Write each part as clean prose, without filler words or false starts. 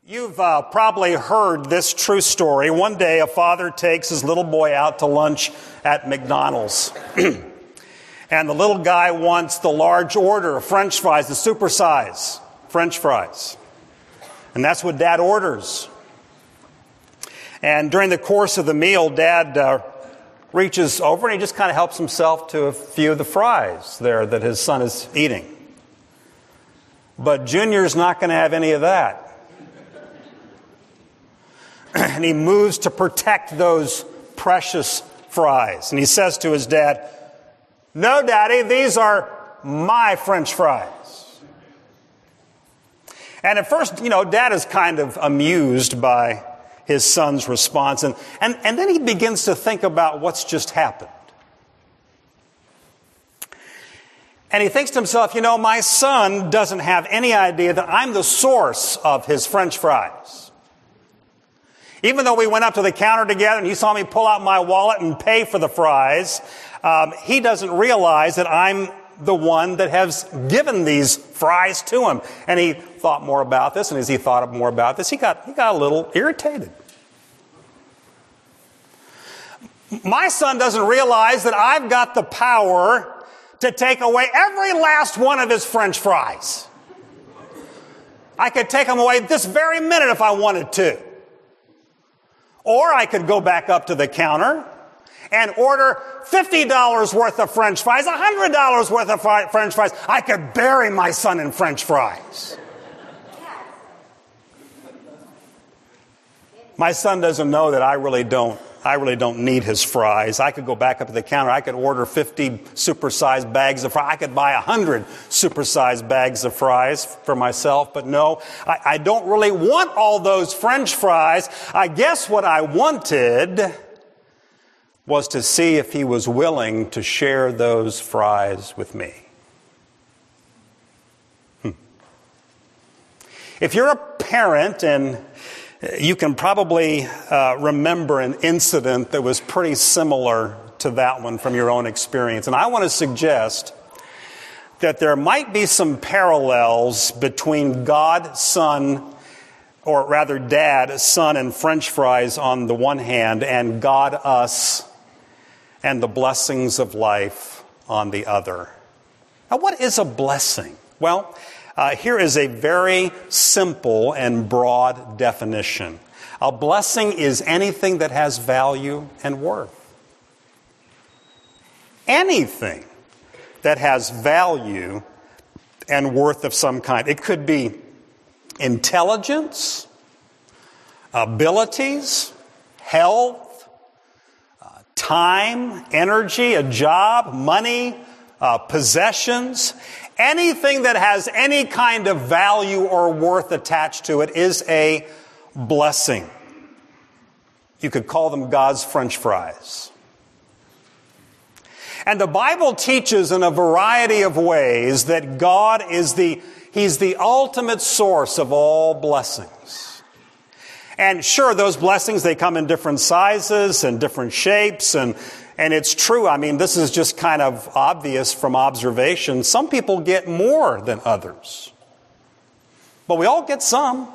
You've probably heard this true story. One day, a father takes his little boy out to lunch at McDonald's. And the little guy wants the large order of French fries, the supersize French fries. And that's what Dad orders. And during the course of the meal, Dad reaches over and he just kind of helps himself to a few of the fries there that his son is eating. But Junior's not going to have any of that. And he moves to protect those precious fries. And he says to his dad, "No, Daddy, these are my French fries." And at first, Dad is kind of amused by his son's response. And then he begins to think about what's just happened. And he thinks to himself, my son doesn't have any idea that I'm the source of his French fries. Even though we went up to the counter together and he saw me pull out my wallet and pay for the fries, he doesn't realize that I'm the one that has given these fries to him. And he thought more about this, and as he thought more about this, he got a little irritated. My son doesn't realize that I've got the power to take away every last one of his French fries. I could take them away this very minute if I wanted to. Or I could go back up to the counter and order $50 worth of French fries, $100 worth of French fries. I could bury my son in French fries. My son doesn't know that I really don't need his fries. I could go back up to the counter. I could order 50 supersized bags of fries. I could buy 100 supersized bags of fries for myself. But no, I don't really want all those French fries. I guess what I wanted was to see if he was willing to share those fries with me. If you're a parent, and you can probably remember an incident that was pretty similar to that one from your own experience. And I want to suggest that there might be some parallels between God, Son, or rather Dad, Son, and French fries on the one hand, and God, us, and the blessings of life on the other. Now, what is a blessing? Well, here is a very simple and broad definition. A blessing is anything that has value and worth. Anything that has value and worth of some kind. It could be intelligence, abilities, health, time, energy, a job, money, possessions. Anything that has any kind of value or worth attached to it is a blessing. You could call them God's French fries. And the Bible teaches in a variety of ways that God is He's the ultimate source of all blessings. And sure, those blessings, they come in different sizes and different shapes, and it's true. I mean, this is just kind of obvious from observation. Some people get more than others. But we all get some.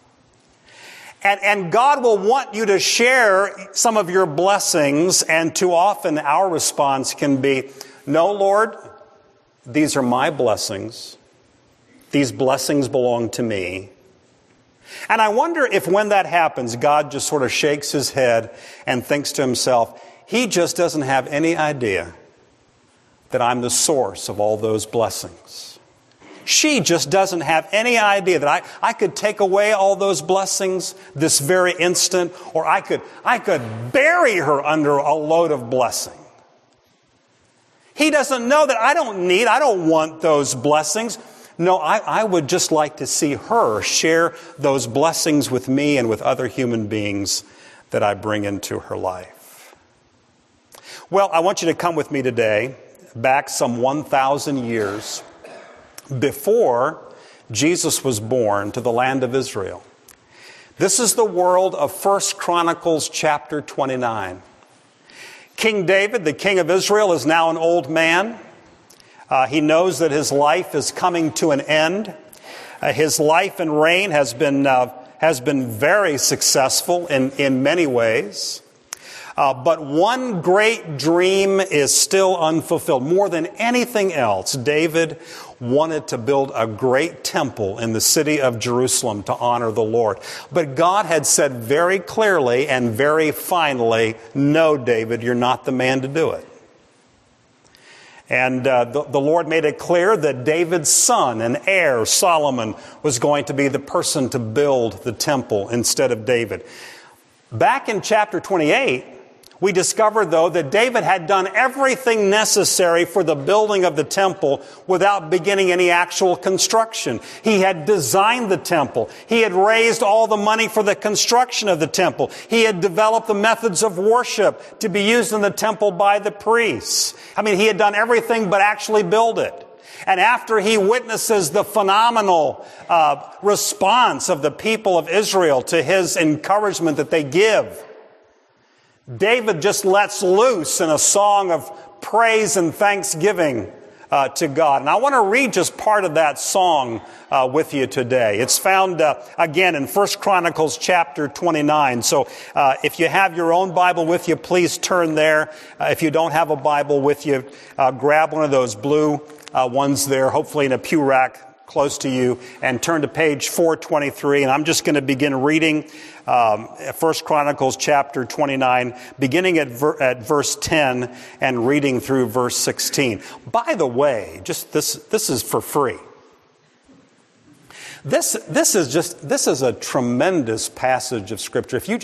And God will want you to share some of your blessings, and too often our response can be, "No, Lord, these are my blessings. These blessings belong to me." And I wonder if when that happens, God just sort of shakes his head and thinks to himself, he just doesn't have any idea that I'm the source of all those blessings. She just doesn't have any idea that I could take away all those blessings this very instant, or I could bury her under a load of blessing. He doesn't know that I don't want those blessings. No, I would just like to see her share those blessings with me and with other human beings that I bring into her life. Well, I want you to come with me today, back some 1,000 years before Jesus was born, to the land of Israel. This is the world of 1 Chronicles chapter 29. King David, the king of Israel, is now an old man. He knows that his life is coming to an end. His life and reign has has been very successful in many ways. But one great dream is still unfulfilled. More than anything else, David wanted to build a great temple in the city of Jerusalem to honor the Lord. But God had said very clearly and very finally, no, David, you're not the man to do it. And the Lord made it clear that David's son and heir, Solomon, was going to be the person to build the temple instead of David. Back in chapter 28, we discovered, though, that David had done everything necessary for the building of the temple without beginning any actual construction. He had designed the temple. He had raised all the money for the construction of the temple. He had developed the methods of worship to be used in the temple by the priests. I mean, he had done everything but actually build it. And after he witnesses the phenomenal response of the people of Israel to his encouragement that they give, David just lets loose in a song of praise and thanksgiving to God. And I want to read just part of that song with you today. It's found again in 1 Chronicles chapter 29. So if you have your own Bible with you, please turn there. If you don't have a Bible with you, grab one of those blue ones there, hopefully in a pew rack close to you, and turn to page 423. And I'm just going to begin reading 1 Chronicles chapter 29, beginning at verse 10 and reading through verse 16. By the way, just this is for free. This is a tremendous passage of Scripture. If you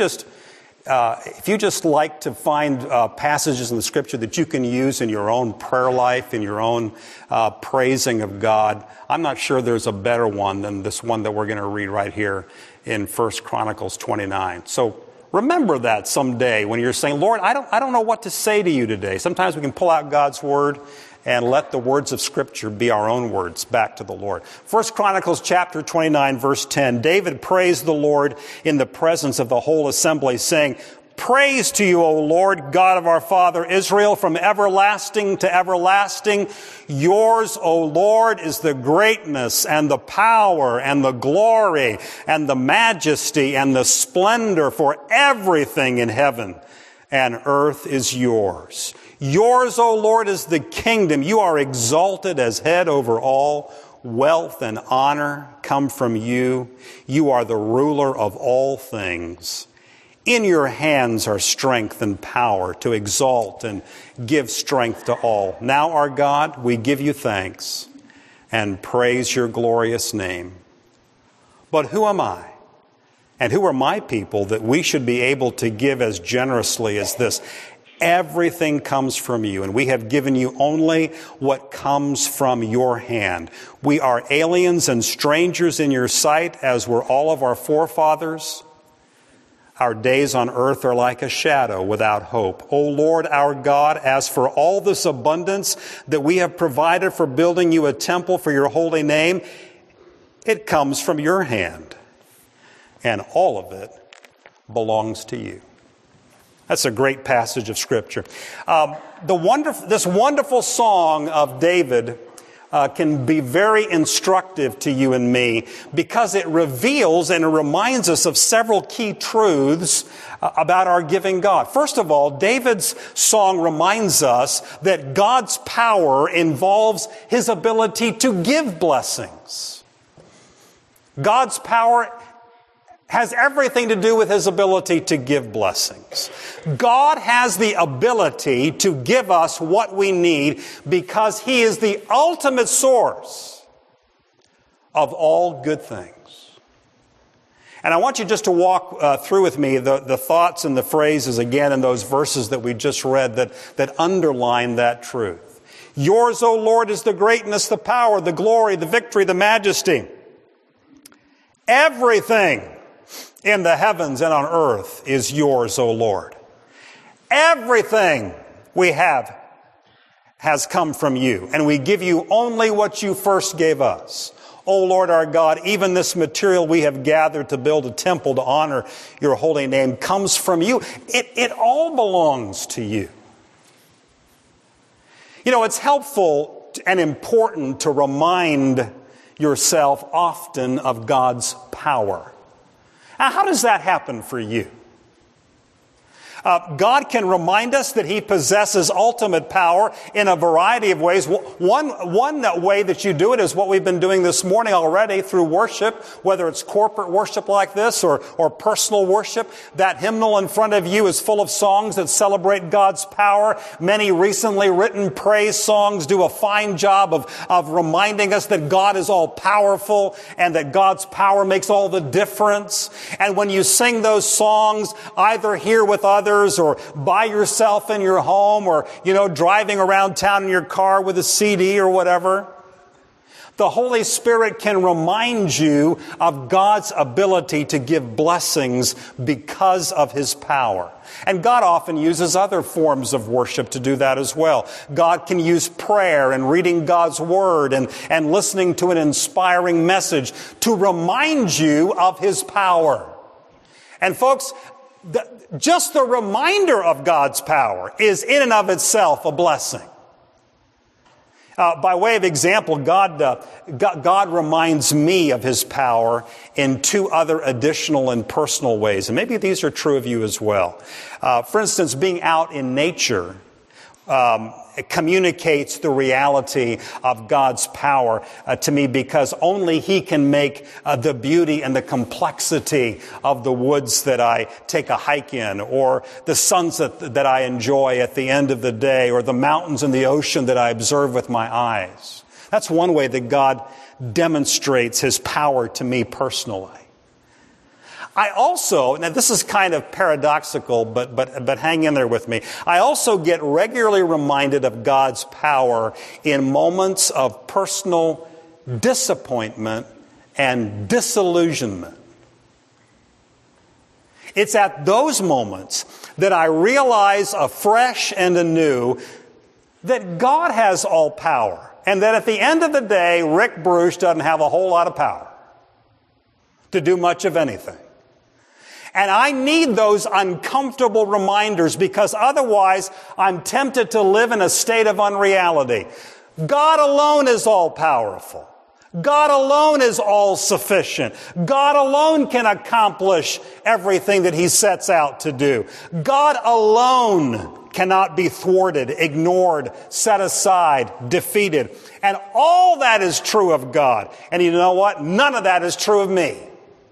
just like to find passages in the Scripture that you can use in your own prayer life, in your own praising of God, I'm not sure there's a better one than this one that we're going to read right here in 1 Chronicles 29. So remember that someday when you're saying, Lord, I don't know what to say to you today. Sometimes we can pull out God's Word and let the words of Scripture be our own words back to the Lord. 1 Chronicles chapter 29, verse 10, David praised the Lord in the presence of the whole assembly, saying, Praise to you, O Lord, God of our father Israel, from everlasting to everlasting. Yours, O Lord, is the greatness and the power and the glory and the majesty and the splendor, for everything in heaven and earth is yours. Yours, O Lord, is the kingdom. You are exalted as head over all. Wealth and honor come from you. You are the ruler of all things. In your hands are strength and power to exalt and give strength to all. Now, our God, we give you thanks and praise your glorious name. But who am I? And who are my people that we should be able to give as generously as this? Everything comes from you, and we have given you only what comes from your hand. We are aliens and strangers in your sight, as were all of our forefathers. Our days on earth are like a shadow without hope. O Lord our God, as for all this abundance that we have provided for building you a temple for your holy name, it comes from your hand, and all of it belongs to you. That's a great passage of Scripture. This wonderful song of David can be very instructive to you and me because it reveals and it reminds us of several key truths about our giving God. First of all, David's song reminds us that God's power involves his ability to give blessings. God's power has everything to do with his ability to give blessings. God has the ability to give us what we need because he is the ultimate source of all good things. And I want you just to walk through with me the thoughts and the phrases again in those verses that we just read that underline that truth. Yours, O Lord, is the greatness, the power, the glory, the victory, the majesty. Everything in the heavens and on earth is yours, O Lord. Everything we have has come from you, and we give you only what you first gave us. O Lord our God, even this material we have gathered to build a temple to honor your holy name comes from you. It all belongs to you. You know, it's helpful and important to remind yourself often of God's power. Now, how does that happen for you? God can remind us that He possesses ultimate power in a variety of ways. One way that you do it is what we've been doing this morning already through worship, whether it's corporate worship like this or personal worship. That hymnal in front of you is full of songs that celebrate God's power. Many recently written praise songs do a fine job of reminding us that God is all powerful and that God's power makes all the difference. And when you sing those songs, either here with others or by yourself in your home or, driving around town in your car with a CD or whatever, the Holy Spirit can remind you of God's ability to give blessings because of His power. And God often uses other forms of worship to do that as well. God can use prayer and reading God's Word and listening to an inspiring message to remind you of His power. And folks, just the reminder of God's power is in and of itself a blessing. By way of example, God reminds me of His power in two other additional and personal ways. And maybe these are true of you as well. For instance, being out in nature it communicates the reality of God's power to me, because only He can make the beauty and the complexity of the woods that I take a hike in, or the sunset that I enjoy at the end of the day, or the mountains and the ocean that I observe with my eyes. That's one way that God demonstrates His power to me personally. I also, now this is kind of paradoxical, but hang in there with me. I also get regularly reminded of God's power in moments of personal disappointment and disillusionment. It's at those moments that I realize afresh and anew that God has all power, and that at the end of the day, Rick Bruce doesn't have a whole lot of power to do much of anything. And I need those uncomfortable reminders, because otherwise I'm tempted to live in a state of unreality. God alone is all powerful. God alone is all sufficient. God alone can accomplish everything that He sets out to do. God alone cannot be thwarted, ignored, set aside, defeated. And all that is true of God. And you know what? None of that is true of me.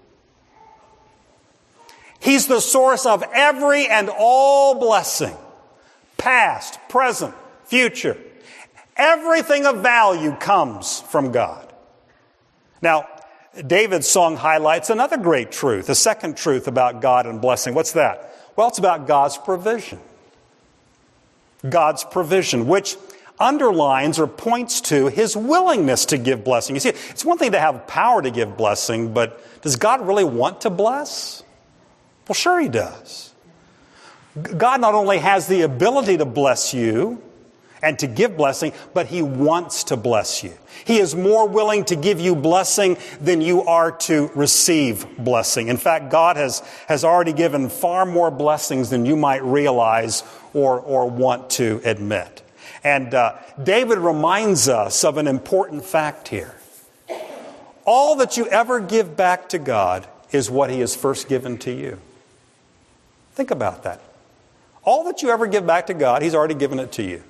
He's the source of every and all blessing, past, present, future. Everything of value comes from God. Now, David's song highlights another great truth, a second truth about God and blessing. What's that? Well, it's about God's provision. God's provision, which underlines or points to His willingness to give blessing. You see, it's one thing to have power to give blessing, but does God really want to bless? Well, sure He does. God not only has the ability to bless you and to give blessing, but He wants to bless you. He is more willing to give you blessing than you are to receive blessing. In fact, God has already given far more blessings than you might realize or want to admit. And David reminds us of an important fact here. All that you ever give back to God is what He has first given to you. Think about that. All that you ever give back to God, He's already given it to you.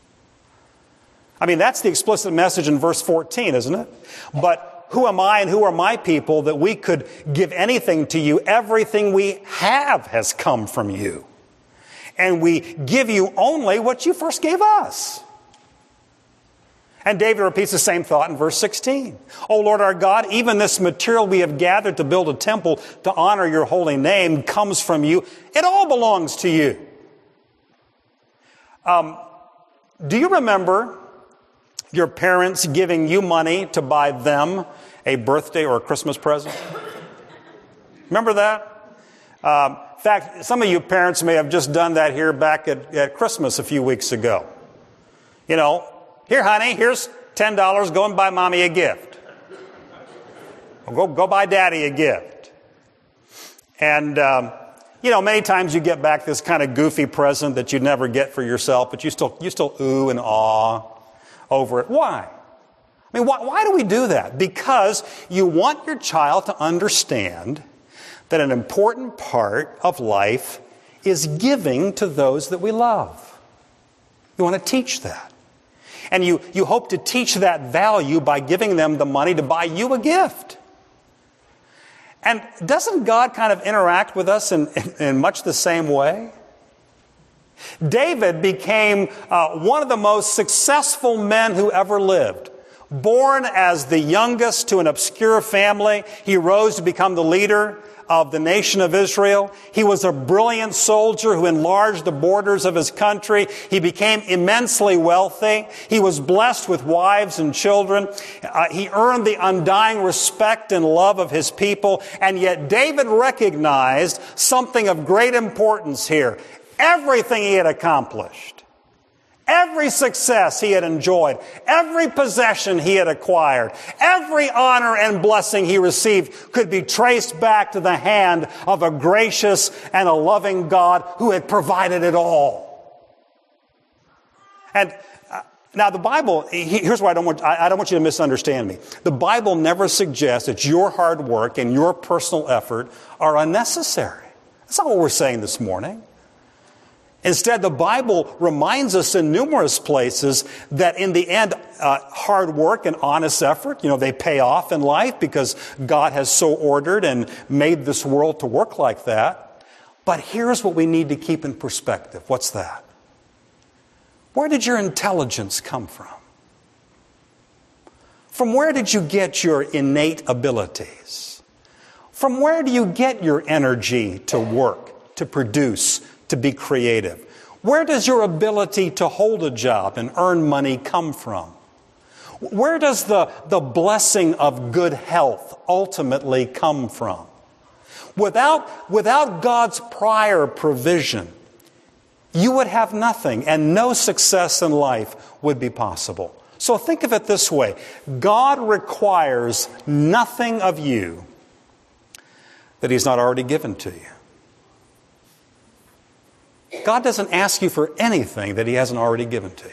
I mean, that's the explicit message in verse 14, isn't it? But who am I and who are my people that we could give anything to you? Everything we have has come from you. And we give you only what you first gave us. And David repeats the same thought in verse 16. O Lord our God, even this material we have gathered to build a temple to honor your holy name comes from you. It all belongs to you. Do you remember your parents giving you money to buy them a birthday or a Christmas present? Remember that? In fact, some of you parents may have just done that here back at Christmas a few weeks ago. You know, here, honey, here's $10. Go and buy mommy a gift. Or go buy daddy a gift. And, many times you get back this kind of goofy present that you'd never get for yourself, but you still ooh and awe over it. Why? I mean, why do we do that? Because you want your child to understand that an important part of life is giving to those that we love. You want to teach that. And you hope to teach that value by giving them the money to buy you a gift. And doesn't God kind of interact with us in much the same way? David became one of the most successful men who ever lived. Born as the youngest to an obscure family, he rose to become the leader of the nation of Israel. He was a brilliant soldier who enlarged the borders of his country. He became immensely wealthy. He was blessed with wives and children. He earned the undying respect and love of his people. And yet David recognized something of great importance here. Everything he had accomplished, every success he had enjoyed, every possession he had acquired, every honor and blessing he received could be traced back to the hand of a gracious and a loving God who had provided it all. And now the Bible, here's what I don't want you to misunderstand me. The Bible never suggests that your hard work and your personal effort are unnecessary. That's not what we're saying this morning. Instead, the Bible reminds us in numerous places that in the end, hard work and honest effort, they pay off in life because God has so ordered and made this world to work like that. But here's what we need to keep in perspective. What's that? Where did your intelligence come from? From where did you get your innate abilities? From where do you get your energy to work, to produce, to be creative? Where does your ability to hold a job and earn money come from? Where does the blessing of good health ultimately come from? Without God's prior provision, you would have nothing, and no success in life would be possible. So think of it this way. God requires nothing of you that He's not already given to you. God doesn't ask you for anything that He hasn't already given to you.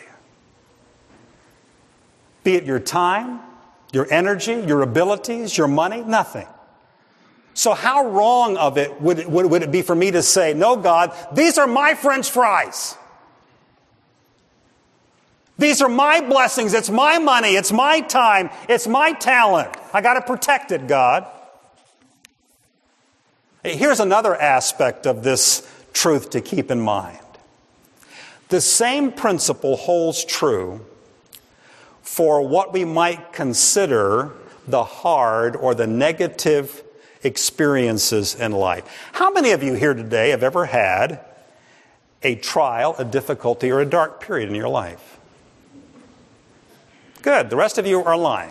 Be it your time, your energy, your abilities, your money, nothing. So how wrong of it would it be for me to say, no, God, these are my French fries. These are my blessings. It's my money. It's my time. It's my talent. I got to protect it, God. Here's another aspect of this truth to keep in mind. The same principle holds true for what we might consider the hard or the negative experiences in life. How many of you here today have ever had a trial, a difficulty, or a dark period in your life? Good. The rest of you are lying.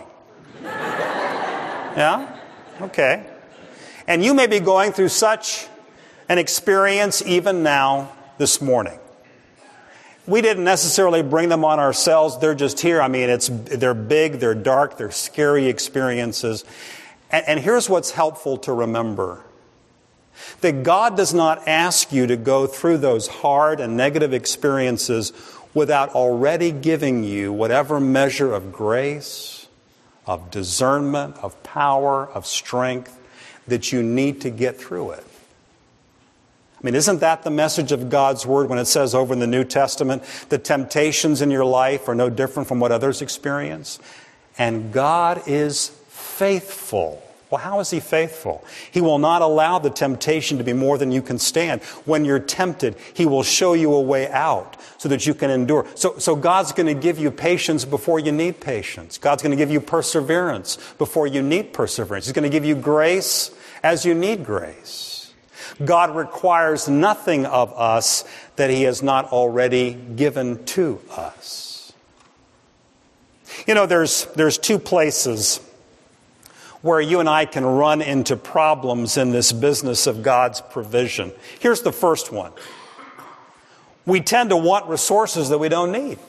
Yeah? Okay. And you may be going through such an experience even now this morning. We didn't necessarily bring them on ourselves. They're just here. I mean, they're big, they're dark, they're scary experiences. And here's what's helpful to remember. That God does not ask you to go through those hard and negative experiences without already giving you whatever measure of grace, of discernment, of power, of strength that you need to get through it. I mean, isn't that the message of God's Word when it says over in the New Testament, the temptations in your life are no different from what others experience? And God is faithful. Well, how is He faithful? He will not allow the temptation to be more than you can stand. When you're tempted, He will show you a way out so that you can endure. So God's going to give you patience before you need patience. God's going to give you perseverance before you need perseverance. He's going to give you grace as you need grace. God requires nothing of us that He has not already given to us. You know, there's two places where you and I can run into problems in this business of God's provision. Here's the first one. We tend to want resources that we don't need.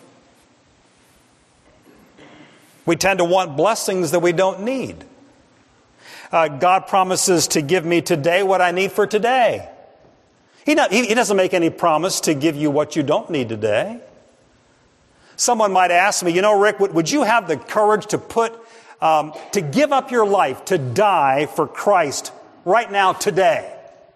We tend to want blessings that we don't need. God promises to give me today what I need for today. He doesn't make any promise to give you what you don't need today. Someone might ask me, Rick, would you have the courage to give up your life, to die for Christ right now, today?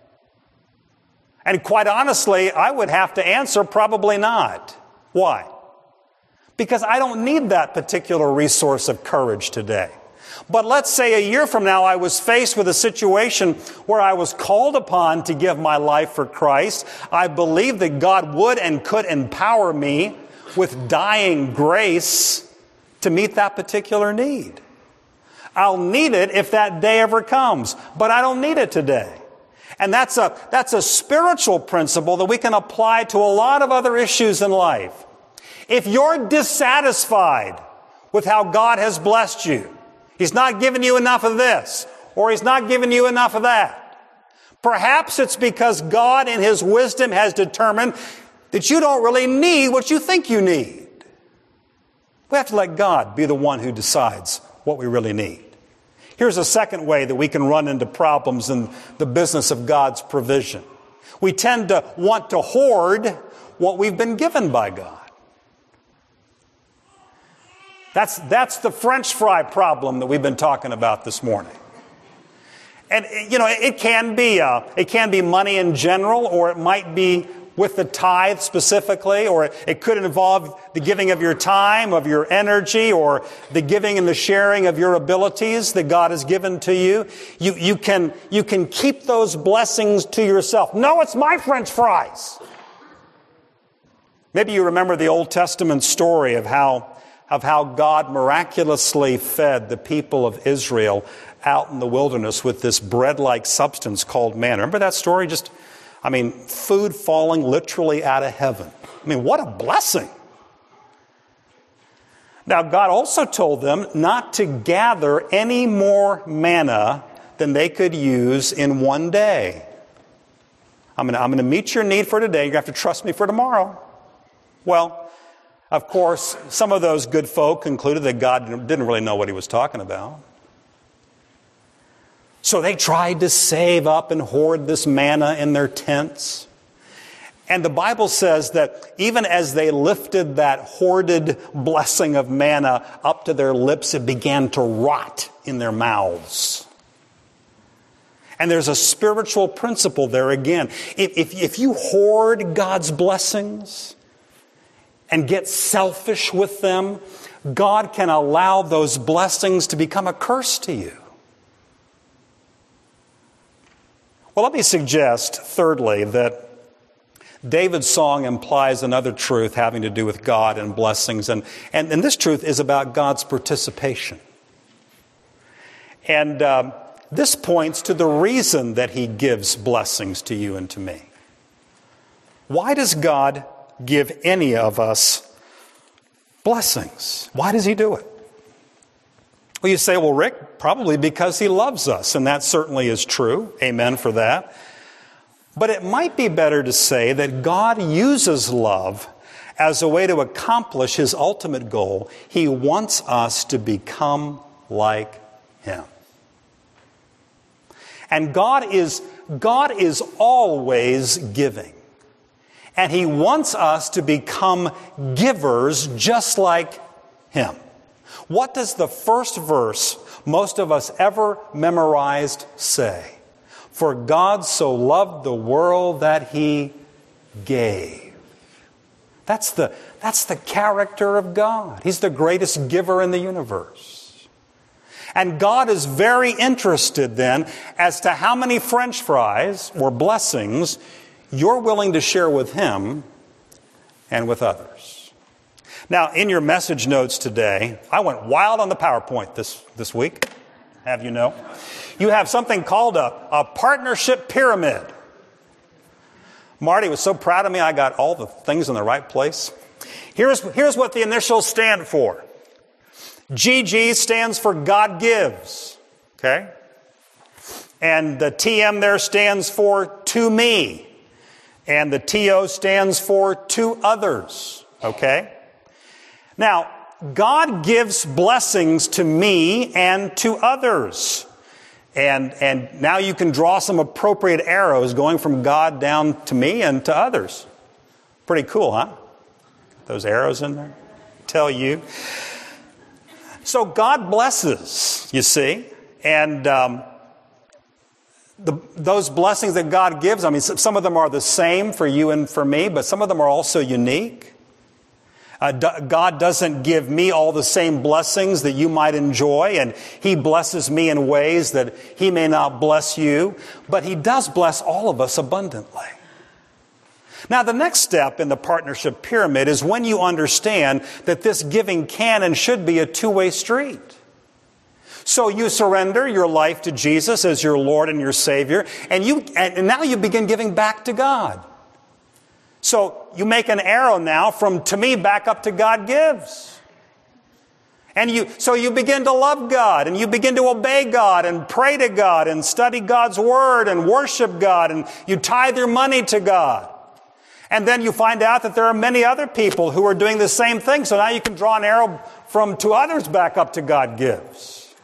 And quite honestly, I would have to answer probably not. Why? Because I don't need that particular resource of courage today. But let's say a year from now I was faced with a situation where I was called upon to give my life for Christ. I believe that God would and could empower me with dying grace to meet that particular need. I'll need it if that day ever comes, but I don't need it today. And that's a spiritual principle that we can apply to a lot of other issues in life. If you're dissatisfied with how God has blessed you, He's not giving you enough of this, or He's not giving you enough of that. Perhaps it's because God in His wisdom has determined that you don't really need what you think you need. We have to let God be the one who decides what we really need. Here's a second way that we can run into problems in the business of God's provision. We tend to want to hoard what we've been given by God. That's the French fry problem that we've been talking about this morning. And, it can be money in general, or it might be with the tithe specifically, or it could involve the giving of your time, of your energy, or the giving and the sharing of your abilities that God has given to you. You can keep those blessings to yourself. No, it's my French fries. Maybe you remember the Old Testament story of how God miraculously fed the people of Israel out in the wilderness with this bread-like substance called manna. Remember that story? Food falling literally out of heaven. What a blessing. Now, God also told them not to gather any more manna than they could use in one day. I'm going to meet your need for today. You have to trust me for tomorrow. Well, of course, some of those good folk concluded that God didn't really know what He was talking about. So they tried to save up and hoard this manna in their tents. And the Bible says that even as they lifted that hoarded blessing of manna up to their lips, it began to rot in their mouths. And there's a spiritual principle there again. If you hoard God's blessings and get selfish with them, God can allow those blessings to become a curse to you. Well, let me suggest, thirdly, that David's song implies another truth having to do with God and blessings. And this truth is about God's participation. And this points to the reason that He gives blessings to you and to me. Why does God give any of us blessings? Why does He do it? Well, you say, well, Rick, probably because He loves us, and that certainly is true. Amen for that. But it might be better to say that God uses love as a way to accomplish His ultimate goal. He wants us to become like Him. And God is always giving. And He wants us to become givers just like Him. What does the first verse most of us ever memorized say? For God so loved the world that He gave. That's the character of God. He's the greatest giver in the universe. And God is very interested then as to how many French fries or blessings you're willing to share with Him and with others. Now, in your message notes today, I went wild on the PowerPoint this week, have you know. You have something called a partnership pyramid. Marty was so proud of me, I got all the things in the right place. Here's what the initials stand for. GG stands for God gives. Okay? And the TM there stands for to me. And the TO stands for to others. Okay? Now, God gives blessings to me and to others. And now you can draw some appropriate arrows going from God down to me and to others. Pretty cool, huh? Those arrows in there tell you. So God blesses, you see. And those blessings that God gives, I mean, some of them are the same for you and for me, but some of them are also unique. God doesn't give me all the same blessings that you might enjoy, and He blesses me in ways that He may not bless you, but He does bless all of us abundantly. Now, the next step in the partnership pyramid is when you understand that this giving can and should be a two-way street. So you surrender your life to Jesus as your Lord and your Savior, and now you begin giving back to God. So you make an arrow now from to me back up to God gives. So you begin to love God, and you begin to obey God and pray to God and study God's Word and worship God, and you tithe your money to God. And then you find out that there are many other people who are doing the same thing. So now you can draw an arrow from to others back up to God gives.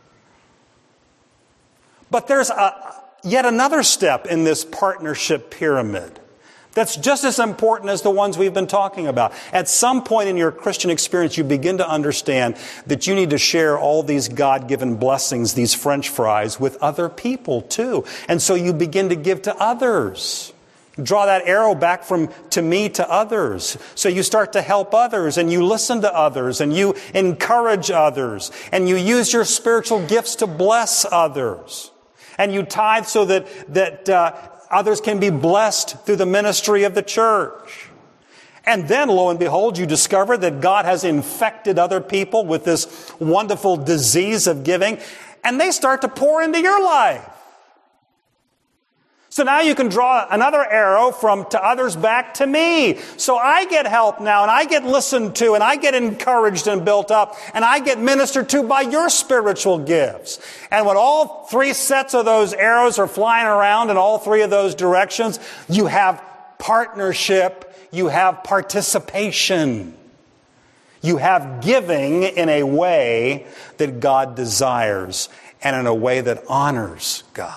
But there's yet another step in this partnership pyramid that's just as important as the ones we've been talking about. At some point in your Christian experience, you begin to understand that you need to share all these God-given blessings, these French fries, with other people too. And so you begin to give to others. Draw that arrow back from to me to others. So you start to help others, and you listen to others, and you encourage others, and you use your spiritual gifts to bless others. And you tithe so that others can be blessed through the ministry of the church. And then, lo and behold, you discover that God has infected other people with this wonderful disease of giving, and they start to pour into your life. So now you can draw another arrow from to others back to me. So I get help now, and I get listened to, and I get encouraged and built up, and I get ministered to by your spiritual gifts. And when all three sets of those arrows are flying around in all three of those directions, you have partnership, you have participation. You have giving in a way that God desires and in a way that honors God.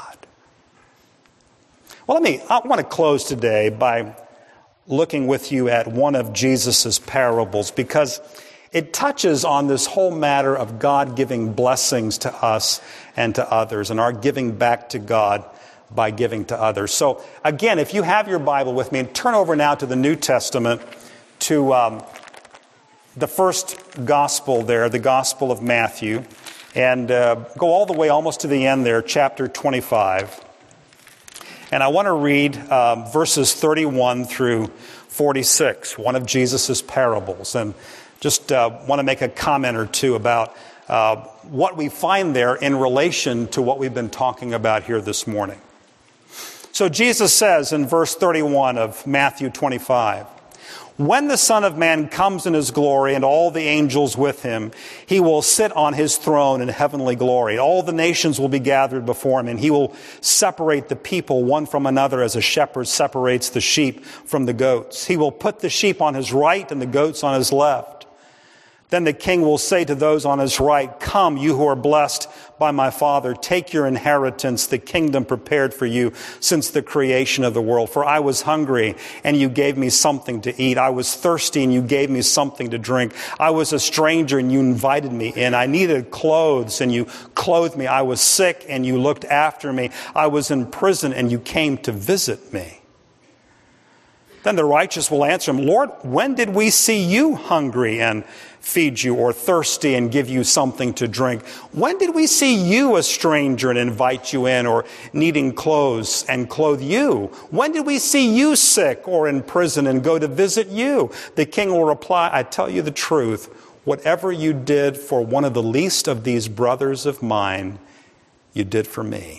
Well, I want to close today by looking with you at one of Jesus' parables, because it touches on this whole matter of God giving blessings to us and to others, and our giving back to God by giving to others. So again, if you have your Bible with me, turn over now to the New Testament, to the first gospel there, the Gospel of Matthew, and go all the way almost to the end there, chapter 25. And I want to read verses 31 through 46, one of Jesus' parables, and just want to make a comment or two about what we find there in relation to what we've been talking about here this morning. So Jesus says in verse 31 of Matthew 25, "When the Son of Man comes in His glory and all the angels with Him, He will sit on His throne in heavenly glory. All the nations will be gathered before Him, and He will separate the people one from another as a shepherd separates the sheep from the goats. He will put the sheep on His right and the goats on His left. Then the King will say to those on His right, 'Come, you who are blessed by my Father, take your inheritance, the kingdom prepared for you since the creation of the world. For I was hungry, and you gave me something to eat. I was thirsty, and you gave me something to drink. I was a stranger, and you invited me in. I needed clothes, and you clothed me. I was sick, and you looked after me. I was in prison, and you came to visit me.' Then the righteous will answer Him, 'Lord, when did we see you hungry and feed you, or thirsty and give you something to drink? When did we see you a stranger and invite you in, or needing clothes and clothe you? When did we see you sick or in prison and go to visit you?' The King will reply, 'I tell you the truth, whatever you did for one of the least of these brothers of mine, you did for me.'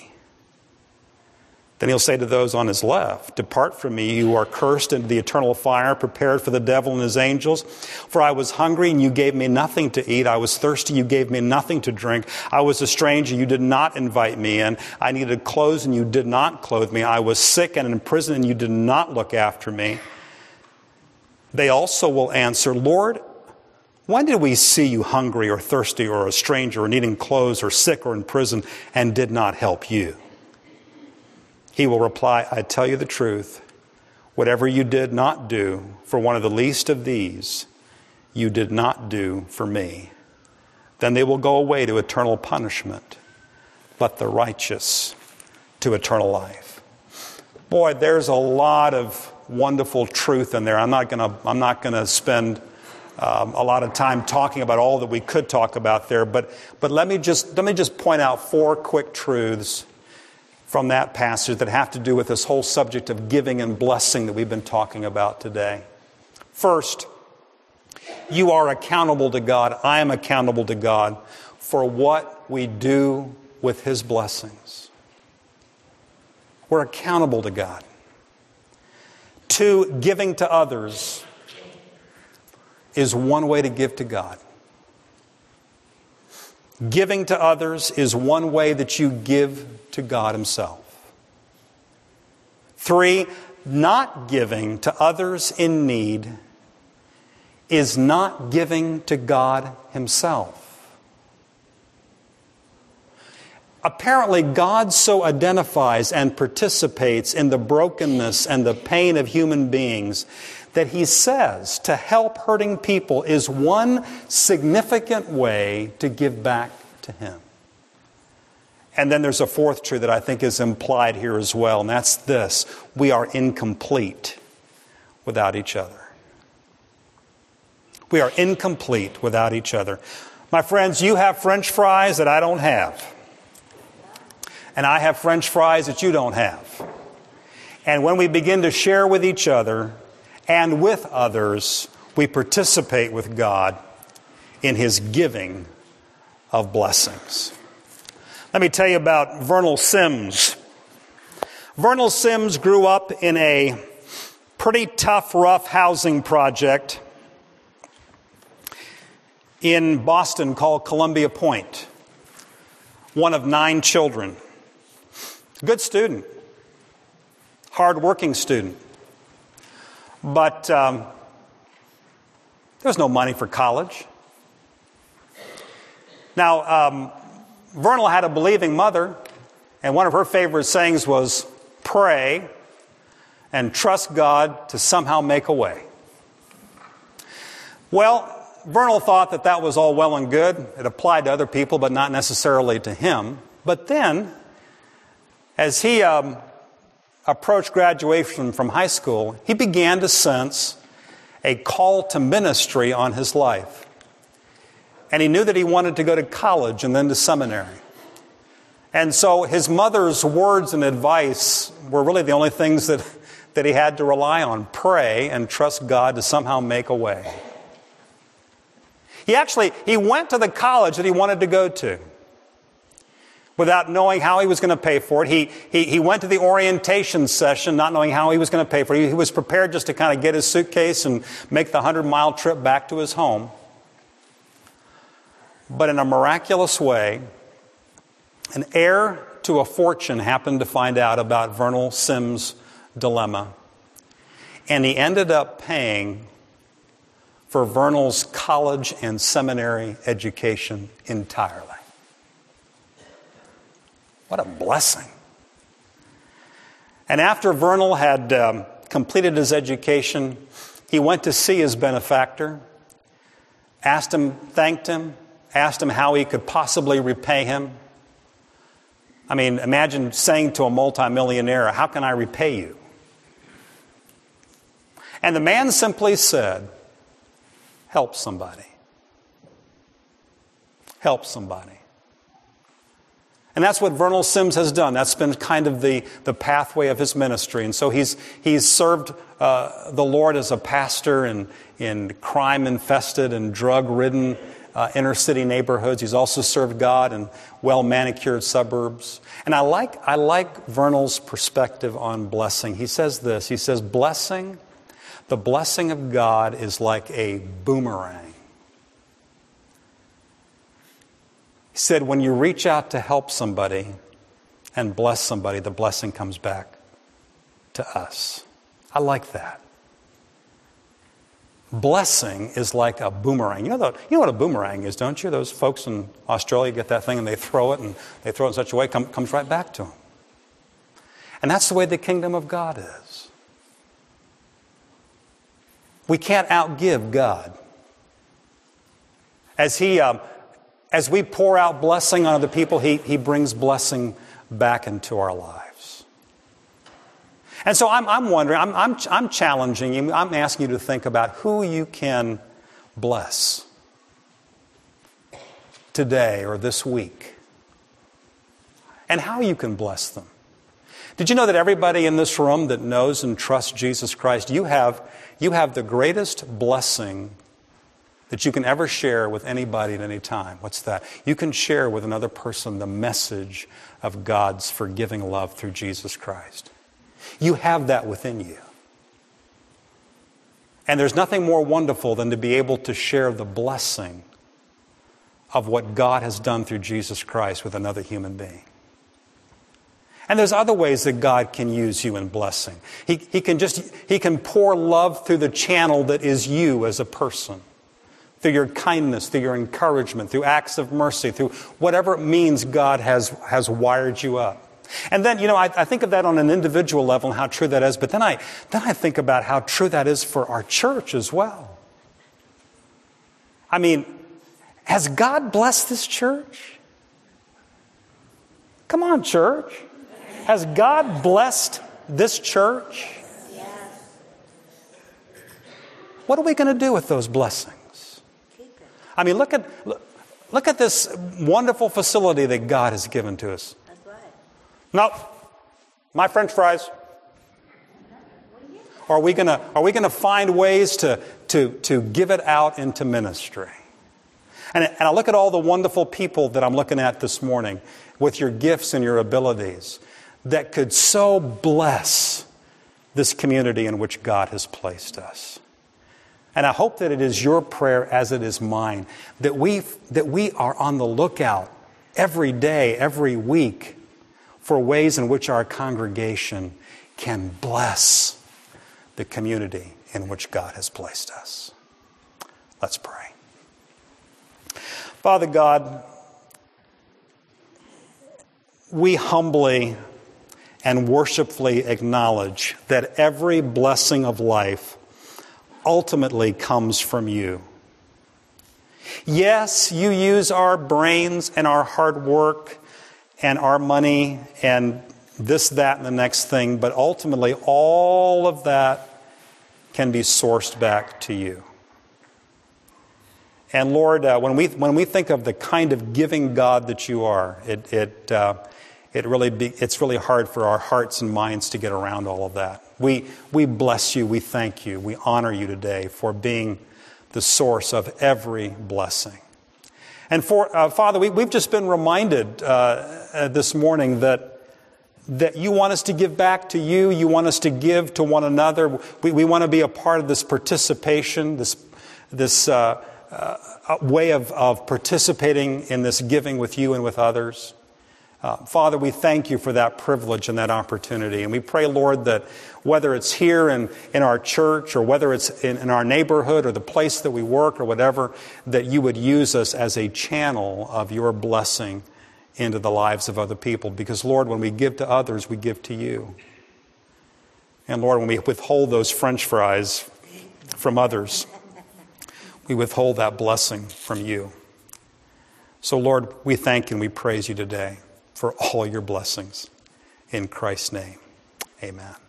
Then He'll say to those on His left, 'Depart from me, you are cursed, into the eternal fire prepared for the devil and his angels. For I was hungry, and you gave me nothing to eat. I was thirsty, you gave me nothing to drink. I was a stranger, you did not invite me in. I needed clothes, and you did not clothe me. I was sick and in prison, and you did not look after me.' They also will answer, 'Lord, when did we see you hungry or thirsty or a stranger or needing clothes or sick or in prison and did not help you?' He will reply, 'I tell you the truth, whatever you did not do for one of the least of these, you did not do for me.' Then they will go away to eternal punishment, but the righteous to eternal life. Boy, there's a lot of wonderful truth in there. I'm not going to spend a lot of time talking about all that we could talk about there, but let me just point out 4 quick truths from that passage that have to do with this whole subject of giving and blessing that we've been talking about today. First, you are accountable to God. I am accountable to God for what we do with His blessings. We're accountable to God. 2, giving to others is one way to give to God. Giving to others is one way that you give to God Himself. 3, not giving to others in need is not giving to God Himself. Apparently, God so identifies and participates in the brokenness and the pain of human beings that He says to help hurting people is one significant way to give back to Him. And then there's a 4th truth that I think is implied here as well, and that's this: we are incomplete without each other. We are incomplete without each other. My friends, you have French fries that I don't have. And I have French fries that you don't have. And when we begin to share with each other and with others, we participate with God in His giving of blessings. Let me tell you about Vernal Sims. Vernal Sims grew up in a pretty tough, rough housing project in Boston called Columbia Point. One of 9 children. Good student. Hard-working student. But there's no money for college. Now, Vernal had a believing mother, and one of her favorite sayings was, pray and trust God to somehow make a way. Well, Vernal thought that that was all well and good. It applied to other people, but not necessarily to him. But then, as he approached graduation from high school, he began to sense a call to ministry on his life. And he knew that he wanted to go to college and then to seminary. And so his mother's words and advice were really the only things that he had to rely on. Pray and trust God to somehow make a way. He went to the college that he wanted to go to without knowing how he was going to pay for it. He went to the orientation session not knowing how he was going to pay for it. He was prepared just to kind of get his suitcase and make the 100-mile trip back to his home. But in a miraculous way, an heir to a fortune happened to find out about Vernal Sims' dilemma. And he ended up paying for Vernal's college and seminary education entirely. What a blessing. And after Vernal had completed his education, he went to see his benefactor, thanked him, asked him how he could possibly repay him. I mean, imagine saying to a multimillionaire, how can I repay you? And the man simply said, help somebody. Help somebody. And that's what Vernal Sims has done. That's been kind of the pathway of his ministry. And so he's served the Lord as a pastor in crime-infested and drug-ridden inner-city neighborhoods. He's also served God in well-manicured suburbs. And I like Vernal's perspective on blessing. He says this. He says, the blessing of God is like a boomerang. He said, when you reach out to help somebody and bless somebody, the blessing comes back to us. I like that. Blessing is like a boomerang. You know what a boomerang is, don't you? Those folks in Australia get that thing and they throw it in such a way it comes right back to them. And that's the way the kingdom of God is. We can't outgive God. As we pour out blessing on other people, He brings blessing back into our lives. And so I'm wondering, I'm challenging you, I'm asking you to think about who you can bless today or this week, and how you can bless them. Did you know that everybody in this room that knows and trusts Jesus Christ, you have the greatest blessing that you can ever share with anybody at any time? What's that? You can share with another person the message of God's forgiving love through Jesus Christ. You have that within you. And there's nothing more wonderful than to be able to share the blessing of what God has done through Jesus Christ with another human being. And there's other ways that God can use you in blessing. He can pour love through the channel that is you as a person. Through your kindness, through your encouragement, through acts of mercy, through whatever it means God has wired you up. And then, I think of that on an individual level and how true that is, but then I think about how true that is for our church as well. I mean, has God blessed this church? Come on, church. Has God blessed this church? Yes. What are we going to do with those blessings? Keep it. I mean, look at this wonderful facility that God has given to us. That's right. No, my French fries. Or are we gonna find ways to give it out into ministry? And I look at all the wonderful people that I'm looking at this morning with your gifts and your abilities that could so bless this community in which God has placed us. And I hope that it is your prayer, as it is mine, that we are on the lookout every day, every week, for ways in which our congregation can bless the community in which God has placed us. Let's pray. Father God, we humbly and worshipfully acknowledge that every blessing of life ultimately comes from you. Yes, you use our brains and our hard work and our money and this, that, and the next thing, but ultimately all of that can be sourced back to you. And Lord, when we think of the kind of giving God that you are, it's really hard for our hearts and minds to get around all of that. We bless you, we thank you, we honor you today for being the source of every blessing. And Father, we've just been reminded this morning that you want us to give back to you. You want us to give to one another. We want to be a part of this participation, this way of participating in this giving with you and with others. Father, we thank you for that privilege and that opportunity. And we pray, Lord, that whether it's here in our church or whether it's in our neighborhood or the place that we work or whatever, that you would use us as a channel of your blessing into the lives of other people. Because, Lord, when we give to others, we give to you. And, Lord, when we withhold those French fries from others, we withhold that blessing from you. So, Lord, we thank you and we praise you today for all your blessings. In Christ's name, amen.